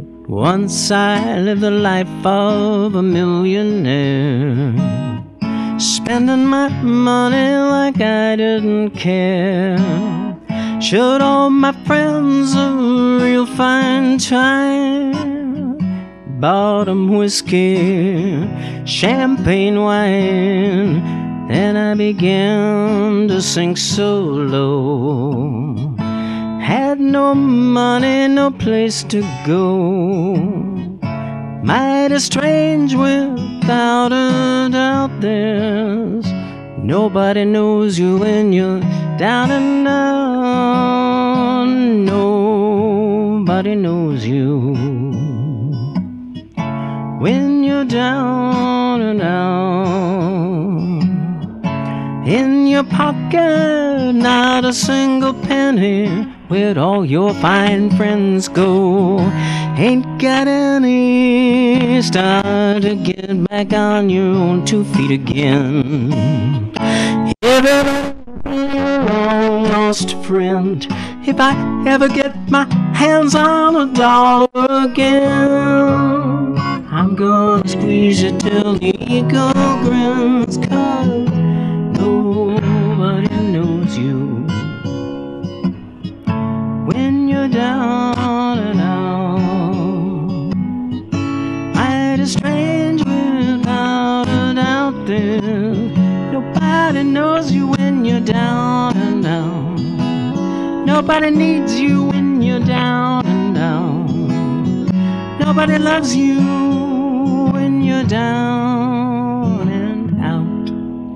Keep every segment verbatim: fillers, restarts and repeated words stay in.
Once I lived the life of a millionaire, spending my money like I didn't care. Showed all my friends a real fine time. Bought 'em whiskey, champagne wine. Then I began to sink so low. Had no money, no place to go. Mighty strange without a doubt. There's nobody knows you when you're down and out. Nobody knows you when you're down and out. In your pocket, not a single penny. Where'd all your fine friends go? Ain't got any. Start to get back on your own two feet again. Everybody lost a friend. If I ever get my hands on a dollar again, I'm gonna squeeze it till the ego grins. 'Cause nobody knows you when you're down and out. Mighty strange without a doubt. There, nobody knows you when you're down and out. Nobody needs you when you're down and out. Nobody loves you when you're down and out.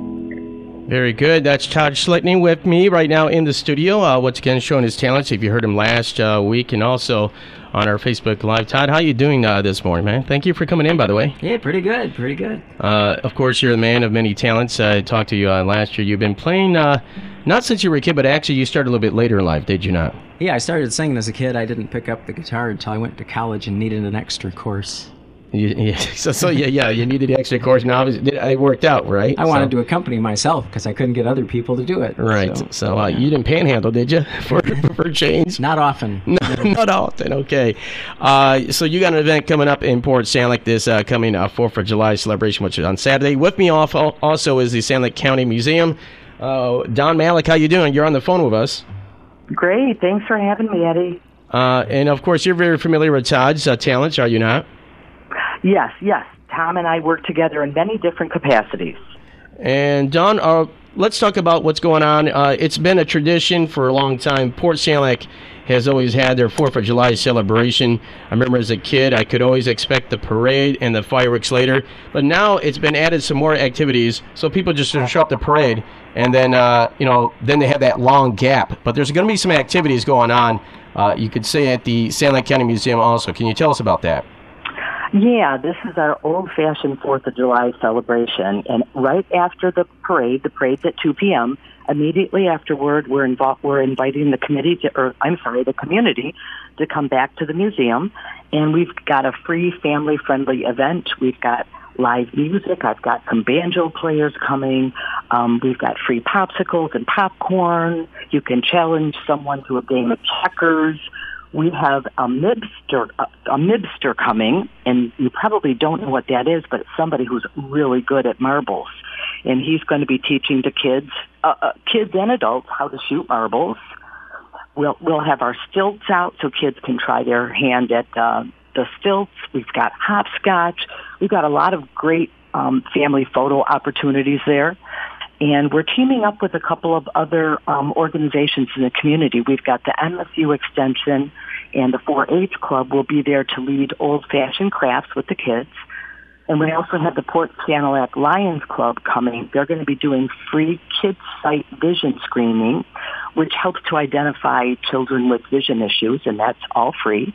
Very good. That's Todd Schlittney with me right now in the studio. Uh, once again, showing his talents. If you heard him last uh, week, and also on our Facebook Live. Todd, how you doing uh, this morning, man? Thank you for coming in, by the way. Yeah, pretty good, pretty good. Uh, of course, you're the man of many talents. I talked to you uh, last year. You've been playing, uh, not since you were a kid, but actually you started a little bit later in life, did you not? Yeah, I started singing as a kid. I didn't pick up the guitar until I went to college and needed an extra course. You, yeah, so, so yeah, yeah, you needed the extra course. Now it worked out, right? I wanted so. to accompany myself because I couldn't get other people to do it. Right. So, so uh, yeah. You didn't panhandle, did you, for for change? Not often. No, not often. Okay. Uh, so you got an event coming up in Port Sand Lake this uh, coming uh, fourth of July celebration, which is on Saturday. With me off also is the Sand Lake County Museum. Uh, Don Malik, how you doing? You're on the phone with us. Great. Thanks for having me, Eddie. Uh, and of course, you're very familiar with Todd's uh, talents, are you not? Yes, yes. Tom and I work together in many different capacities. And Don, uh, let's talk about what's going on. Uh, it's been a tradition for a long time. Port Sand Lake has always had their fourth of July celebration. I remember as a kid, I could always expect the parade and the fireworks later. But now it's been added some more activities, so people just show up the parade, and then, uh, you know, then they have that long gap. But there's going to be some activities going on, uh, you could say, at the Sand Lake County Museum also. Can you tell us about that? Yeah, this is our old-fashioned fourth of July celebration, and right after the parade, the parade's at two p.m., immediately afterward, we're, invo- we're inviting the committee, to, or I'm sorry, the community to come back to the museum, and we've got a free family-friendly event. We've got live music. I've got some banjo players coming. Um, we've got free popsicles and popcorn. You can challenge someone to a game of checkers. We have a mibster, a, a mibster coming, and you probably don't know what that is, but it's somebody who's really good at marbles. And he's going to be teaching the kids, uh, uh, kids and adults, how to shoot marbles. We'll we'll have our stilts out so kids can try their hand at uh, the stilts. We've got hopscotch. We've got a lot of great um, family photo opportunities there. And we're teaming up with a couple of other um, organizations in the community. We've got the M S U Extension and the four H Club will be there to lead old-fashioned crafts with the kids. And we also have the Port Sand Lake Lions Club coming. They're going to be doing free kids' sight vision screening, which helps to identify children with vision issues, and that's all free.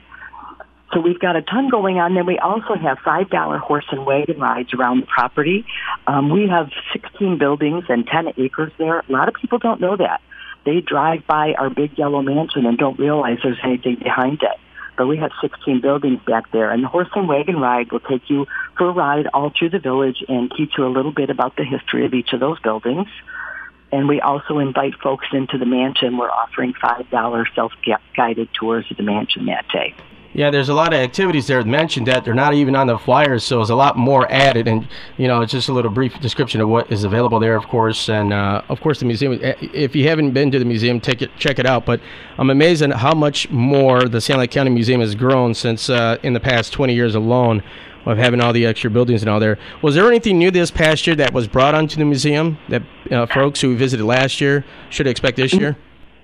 So we've got a ton going on. Then we also have five dollar horse and wagon rides around the property. Um, we have sixteen buildings and ten acres there. A lot of people don't know that. They drive by our big yellow mansion and don't realize there's anything behind it. But we have sixteen buildings back there. And the horse and wagon ride will take you for a ride all through the village and teach you a little bit about the history of each of those buildings. And we also invite folks into the mansion. We're offering five dollar self-guided tours of the mansion that day. Yeah, there's a lot of activities there mentioned that they're not even on the flyers, so there's a lot more added. And, you know, it's just a little brief description of what is available there, of course. And, uh, of course, the museum, if you haven't been to the museum, take it, check it out. But I'm amazed at how much more the Sand Lake County Museum has grown since uh, in the past twenty years alone of having all the extra buildings and all there. Was there anything new this past year that was brought onto the museum that uh, folks who visited last year should expect this year?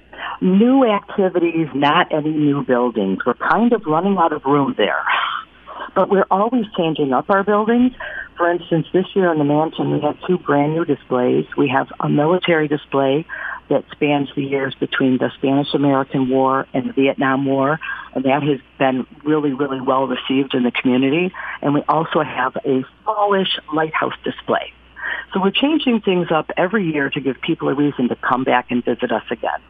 New activities, not any new buildings. We're kind of running out of room there. But we're always changing up our buildings. For instance, this year in the mansion, we have two brand new displays. We have a military display that spans the years between the Spanish-American War and the Vietnam War, and that has been really, really well received in the community. And we also have a fallish lighthouse display. So we're changing things up every year to give people a reason to come back and visit us again.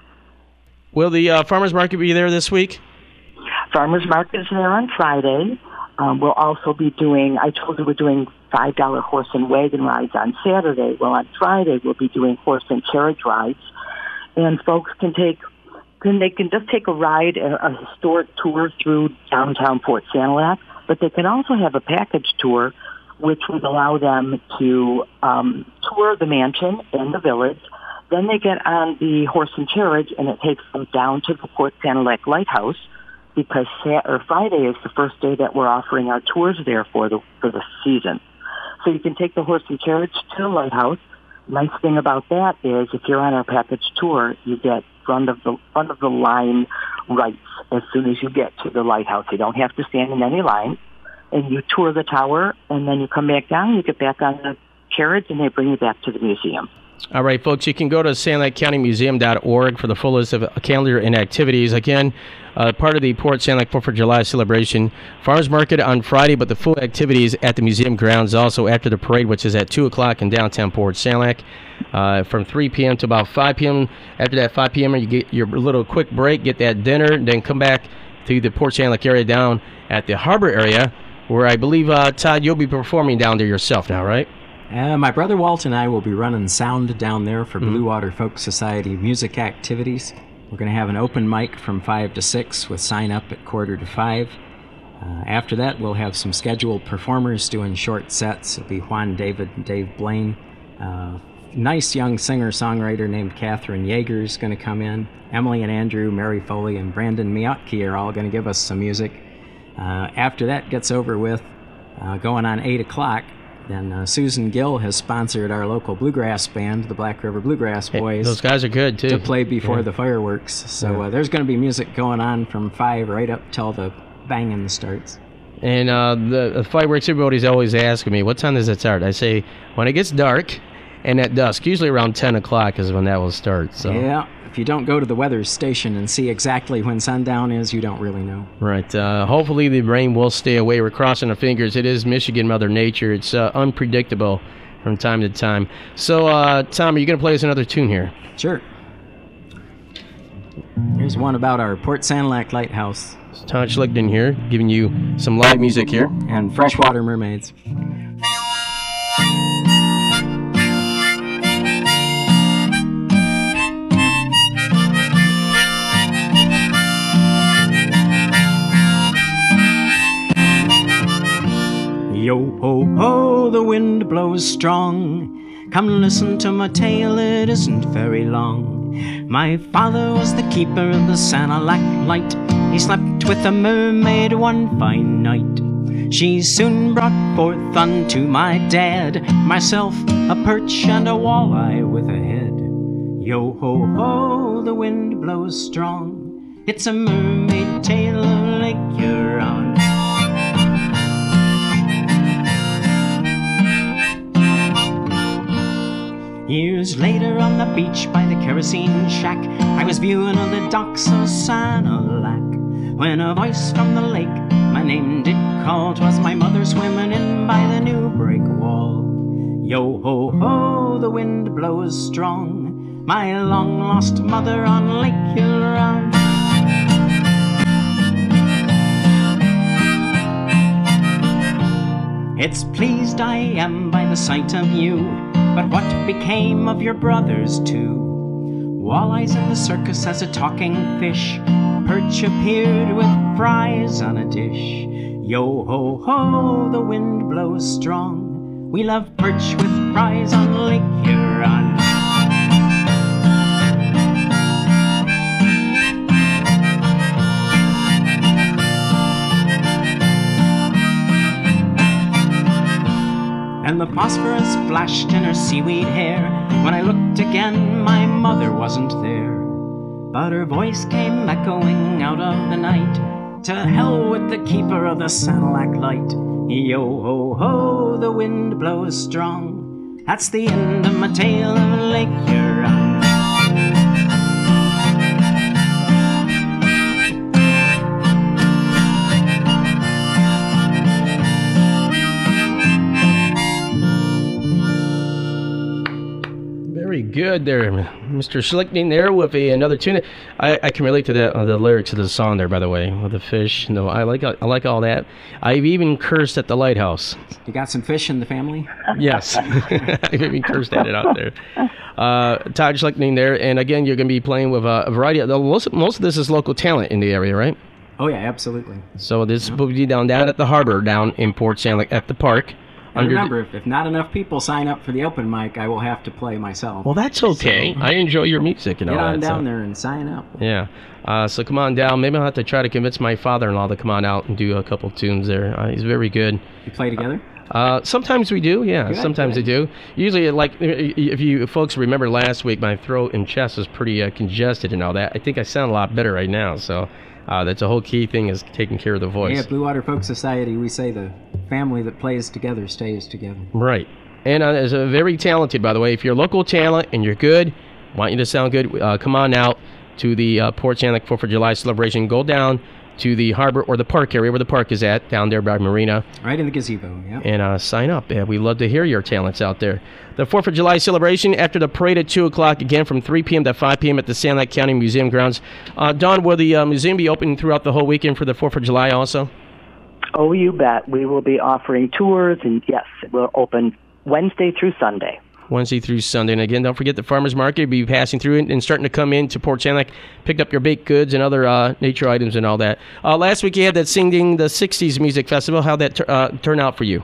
Will the uh, farmers market be there this week? Farmers market is there on Friday. Um, we'll also be doing, I told you we're doing five dollar horse and wagon rides on Saturday. Well, on Friday we'll be doing horse and carriage rides. And folks can take, can, they can just take a ride, a, a historic tour through downtown Port Sanilac, but they can also have a package tour which would allow them to um, tour the mansion and the village. Then they get on the horse and carriage, and it takes them down to the Port Sanilac Lighthouse because Sat- or Friday is the first day that we're offering our tours there for the for the season. So you can take the horse and carriage to the lighthouse. Nice thing about that is if you're on our package tour, you get front of the front of the line rights as soon as you get to the lighthouse. You don't have to stand in any line, and you tour the tower, and then you come back down. You get back on the carriage, and they bring you back to the museum. All right, folks, you can go to sand lake county museum dot org for the full list of a calendar and activities. Again, uh, part of the Port Sanilac fourth of July celebration. Farmers Market on Friday, but the full activities at the museum grounds also after the parade, which is at two o'clock in downtown Port Sanilac, uh, from three p.m. to about five p.m. After that five p.m., you get your little quick break, get that dinner, then come back to the Port Sanilac area down at the harbor area, where I believe, uh, Todd, you'll be performing down there yourself now, right? Uh, my brother Walt and I will be running sound down there for Mm-hmm. Blue Water Folk Society music activities. We're going to have an open mic from five to six with sign up at quarter to five. Uh, after that, we'll have some scheduled performers doing short sets. It'll be Juan David and Dave Blaine. Uh, nice young singer-songwriter named Catherine Yeager is going to come in. Emily and Andrew, Mary Foley, and Brandon Miotke are all going to give us some music. Uh, after that gets over with, uh, going on eight o'clock, then uh, Susan Gill has sponsored our local bluegrass band, the Black River Bluegrass Boys. Hey, those guys are good, too. To play before Yeah. the fireworks. So Yeah. uh, there's going to be music going on from five right up till the banging starts. And uh, the, the fireworks, everybody's always asking me, what time does it start? I say, when it gets dark and at dusk, usually around ten o'clock is when that will start. So. Yeah, if you don't go to the weather station and see exactly when sundown is, you don't really know. Right. Uh, hopefully the rain will stay away. We're crossing our fingers. It is Michigan Mother Nature. It's uh, unpredictable from time to time. So, uh, Tom, are you going to play us another tune here? Sure. Here's one about our Port Sanilac Lighthouse. It's Todd Schlichten here, giving you some live music here. And freshwater mermaids. Yo ho ho, the wind blows strong. Come listen to my tale, it isn't very long. My father was the keeper of the Sanilac Light. He slept with a mermaid one fine night. She soon brought forth unto my dad myself a perch and a walleye with a head. Yo ho ho, the wind blows strong. It's a mermaid tale of Lake Huron. Years later on the beach by the kerosene shack, I was viewing of the docks of Sanilac, when a voice from the lake my name did call. 'Twas my mother swimming in by the new break wall. Yo ho ho, the wind blows strong. My long lost mother on Lake Huron. It's pleased I am by the sight of you, but what became of your brothers too? Walleyes in the circus as a talking fish. Perch appeared with fries on a dish. Yo ho ho, the wind blows strong. We love perch with fries on Lake Huron. And the phosphorus flashed in her seaweed hair. When I looked again, my mother wasn't there. But her voice came echoing out of the night. To hell with the keeper of the Sanilac light. Yo ho ho, the wind blows strong. That's the end of my tale of Lake Huron. Very good there, Mister Schlichting there with a, another tune. I, I can relate to that, uh, the lyrics of the song there, by the way, with the fish. No, I like I like all that. I've even cursed at the lighthouse. You got some fish in the family? Yes. I've even cursed at it out there. Uh, Todd Schlichting there, and again, you're going to be playing with a, a variety of, most, most of this is local talent in the area, right? Oh, yeah, absolutely. So this yeah. will be down, down at the harbor, down in Port Sanilac at the park. And remember, if, if not enough people sign up for the open mic, I will have to play myself. Well, that's okay. So, I enjoy your music and all that. Get on down so. there and sign up. Yeah. Uh, so come on down. Maybe I'll have to try to convince my father-in-law to come on out and do a couple tunes there. Uh, he's very good. You play together? Uh, sometimes we do, yeah. Good, sometimes good. we do. Usually, like, if you folks remember last week, my throat and chest was pretty uh, congested and all that. I think I sound a lot better right now, so... Uh, that's a whole key thing is taking care of the voice. Yeah, at Blue Water Folk Society, we say the family that plays together stays together. Right. And uh, is a very talented, by the way. If you're a local talent and you're good, want you to sound good, uh, come on out to the uh, Port Sanilac fourth of July celebration. Go down to the harbor or the park area where the park is at, down there by Marina. Right in the gazebo, yeah. And uh, sign up. Yeah, we love to hear your talents out there. The fourth of July celebration after the parade at two o'clock, again from three p.m. to five p.m. at the Sanilac County Museum grounds. Uh, Dawn, will the uh, museum be open throughout the whole weekend for the fourth of July also? Oh, you bet. We will be offering tours, and yes, we're open Wednesday through Sunday. Wednesday through Sunday. And again, don't forget the farmers market will be passing through and starting to come into Port Sanilac, pick up your baked goods and other uh, nature items and all that. Uh, last week you had that Singing the sixties Music Festival. How'd that t- uh, turn out for you?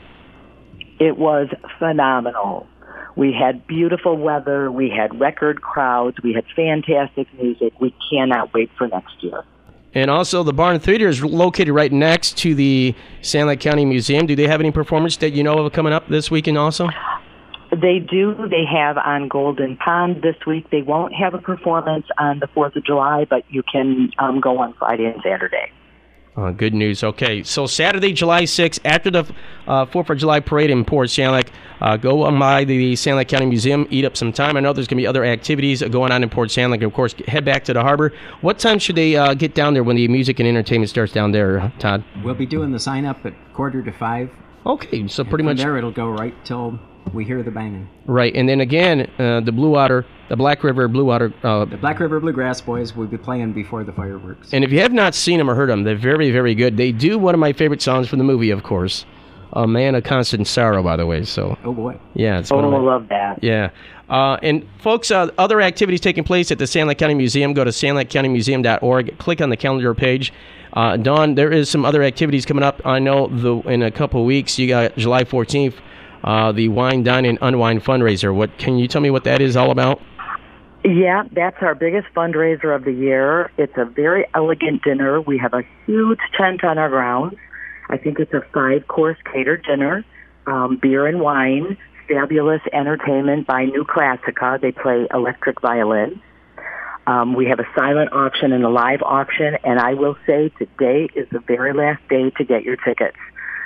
It was phenomenal. We had beautiful weather. We had record crowds. We had fantastic music. We cannot wait for next year. And also, the Barn Theater is located right next to the Sanilac County Museum. Do they have any performance that you know of coming up this weekend also? They do. They have on Golden Pond this week. They won't have a performance on the fourth of July, but you can um, go on Friday and Saturday. Uh, good news. Okay, so Saturday, July sixth, after the uh, fourth of July parade in Port Sanilac, uh, go on by the Sanilac County Museum, eat up some time. I know there's going to be other activities going on in Port Sanilac. Of course, head back to the harbor. What time should they uh, get down there when the music and entertainment starts down there, Todd? We'll be doing the sign-up at quarter to five. Okay, so pretty and from much... there it'll go right till we hear the banging. Right, and then again, uh, the Blue Water, the Black River Blue Water... Uh, the Black River Bluegrass Boys will be playing before the fireworks. And if you have not seen them or heard them, they're very, very good. They do one of my favorite songs from the movie, of course. A Man of Constant Sorrow, by the way. So, oh, boy. Yeah, it's oh, one of my, I love that. Yeah. Uh, and, folks, uh, other activities taking place at the Sanilac County Museum. Go to sanilac county museum dot org. Click on the calendar page. Uh, Dawn, there is some other activities coming up. I know the in a couple of weeks, you got July fourteenth, uh, the Wine, Dine, and Unwind fundraiser. What Can you tell me what that is all about? Yeah, that's our biggest fundraiser of the year. It's a very elegant dinner. We have a huge tent on our grounds. I think it's a five-course catered dinner, um, beer and wine, fabulous entertainment by New Classica. They play electric violin. Um, we have a silent auction and a live auction, and I will say today is the very last day to get your tickets.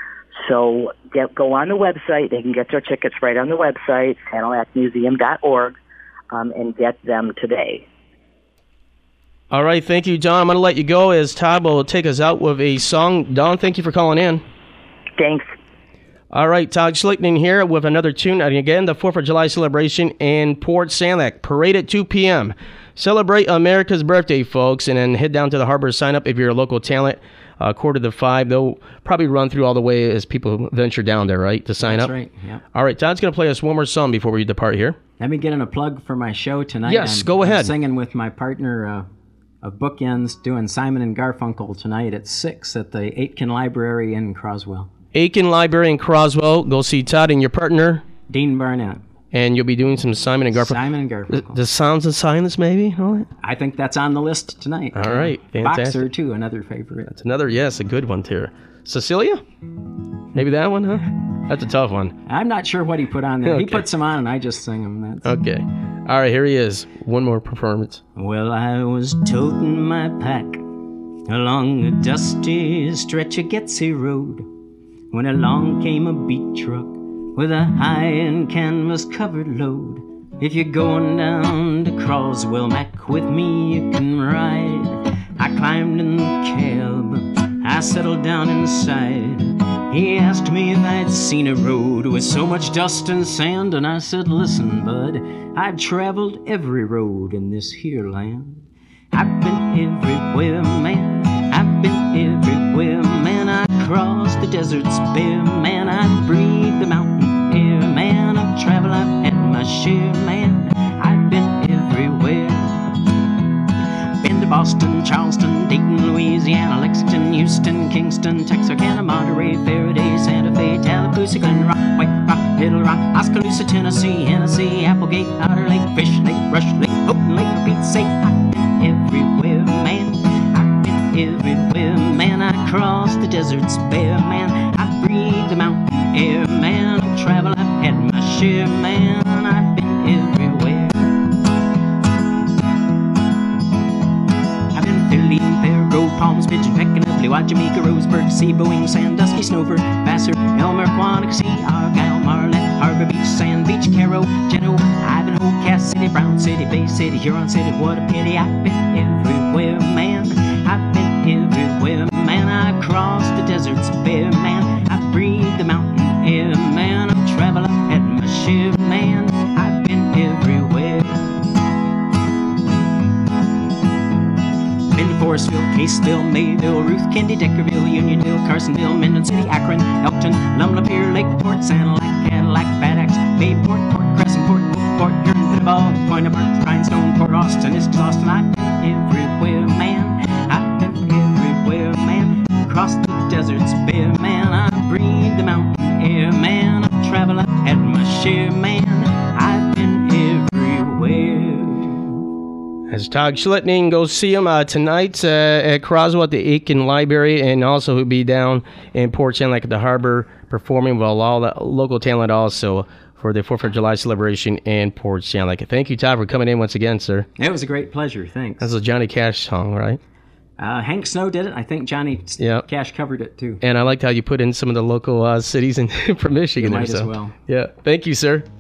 So get, go on the website. They can get their tickets right on the website, sanilac museum dot org, um, and get them today. All right, thank you, Dawn. I'm going to let you go as Todd will take us out with a song. Dawn, thank you for calling in. Thanks. All right, Todd Schlichting here with another tune. And again, the fourth of July celebration in Port Sanilac. Parade at two p.m. Celebrate America's birthday, folks, and then head down to the harbor to sign up if you're a local talent. Uh, quarter to five. They'll probably run through all the way as people venture down there, right, to sign That's up? That's right, yeah. All right, Todd's going to play us one more song before we depart here. Let me get in a plug for my show tonight. Yes, I'm, go ahead. I'm singing with my partner uh, of Bookends, doing Simon and Garfunkel tonight at six at the Aitken Library in Croswell. Aitken Library in Croswell. Go see Todd and your partner. Dean Barnett. And you'll be doing some Simon and Garfunkel. Simon and Garfunkel. The, the Sounds of Silence, maybe? All right. I think that's on the list tonight. All right. Fantastic. Boxer, too, another favorite. That's another, yes, a good one, too. Cecilia? Maybe that one, huh? That's a tough one. I'm not sure what he put on there. Okay. He puts them on and I just sing them. That's... Okay. All right, here he is. One more performance. Well, I was toting my pack along a dusty stretch of Getsy Road when along came a beat truck with a high-end canvas-covered load. If you're going down to Croswell, Mac, with me you can ride. I climbed in the cab, I settled down inside. He asked me if I'd seen a road with so much dust and sand, and I said, listen, bud, I've traveled every road in this here land. I've been everywhere, man, I've been everywhere, man. I crossed the deserts bare, man, I breathed the mountain air, man. I've traveled, I've had my share, man, I've been everywhere. Been to Boston, Charleston, Dayton, Louisiana, Lexington, Houston, Kingston, Texarkana, Monterey, Faraday, Santa Fe, Tallahassee, Glen Rock, White Rock, Little Rock, Oskaloosa, Tennessee, Hennessy, Applegate, Otter Lake, Fish Lake, Rush Lake, Houghton Lake, for Pete's sake. I've been everywhere, man, I've been everywhere, man. I crossed the deserts bare, man, I breathed the mountain air, man. I've traveled, I've had my share, man, I've been everywhere. I've been Philly, Fair, Grove, Palms, Pigeon Peck, and Uplewa, Jamaica, Roseburg, Seaboing, Sandusky, Snover, Vassar, Elmer, Quantico, Argyle, Marlette, Harbor Beach, Sand Beach, Caro, Genoa, Ivanhoe, Cass City, Brown City, Bay City, Huron City. What a pity, I've been everywhere, man, I've been everywhere, man. I crossed the deserts bare, man, I breathed the mountain air, man. I've traveled, I've had my share, man, I've been everywhere. Been to Forestville, Caseville, Mayville, Ruth, Kendi, Deckerville, Unionville, Carsonville, Minden City, Akron, Elkton, Lumla Pier, Lakeport, Sand Lake, Cadillac, Bad Axe, Bayport, Port Crescent, Port Port Huron, Pinneball, Point of Birch, Rhinestone, Port Austin, East Austin. I've been everywhere, man, I've been everywhere, man. Crossed the deserts bare, man, I breathed the mountain air, man. I've traveled, I've had my share, man, I've been everywhere. As Todd Schlittning, go see him uh, tonight uh, at Croswell at the Aitken Library, and also he'll be down in Port St. Lake at the Harbor performing with all the local talent also for the fourth of July celebration in Port St. Lake. Thank you, Todd, for coming in once again, sir. It was a great pleasure, thanks. That's a Johnny Cash song, right? Uh, Hank Snow did it. I think Johnny Yep. Cash covered it, too. And I liked how you put in some of the local uh, cities in, from Michigan. You there, might so. as well. Yeah. Thank you, sir.